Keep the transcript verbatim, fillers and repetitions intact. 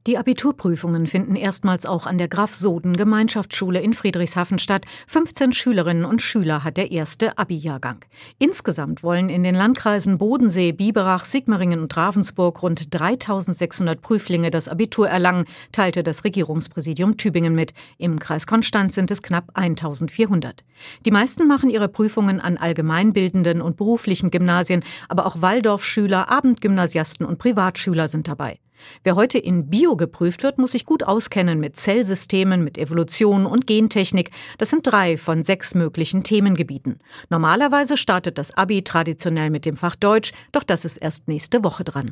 Die Abiturprüfungen finden erstmals auch an der Graf-Soden-Gemeinschaftsschule in Friedrichshafen statt. fünfzehn Schülerinnen und Schüler hat der erste Abi-Jahrgang. Insgesamt wollen in den Landkreisen Bodensee, Biberach, Sigmaringen und Ravensburg rund dreitausendsechshundert Prüflinge das Abitur erlangen, teilte das Regierungspräsidium Tübingen mit. Im Kreis Konstanz sind es knapp eintausendvierhundert. Die meisten machen ihre Prüfungen an allgemeinbildenden und beruflichen Gymnasien, aber auch Waldorfschüler, Abendgymnasiasten und Privatschüler sind dabei. Wer heute in Bio geprüft wird, muss sich gut auskennen mit Zellsystemen, mit Evolution und Gentechnik. Das sind drei von sechs möglichen Themengebieten. Normalerweise startet das Abi traditionell mit dem Fach Deutsch, doch das ist erst nächste Woche dran.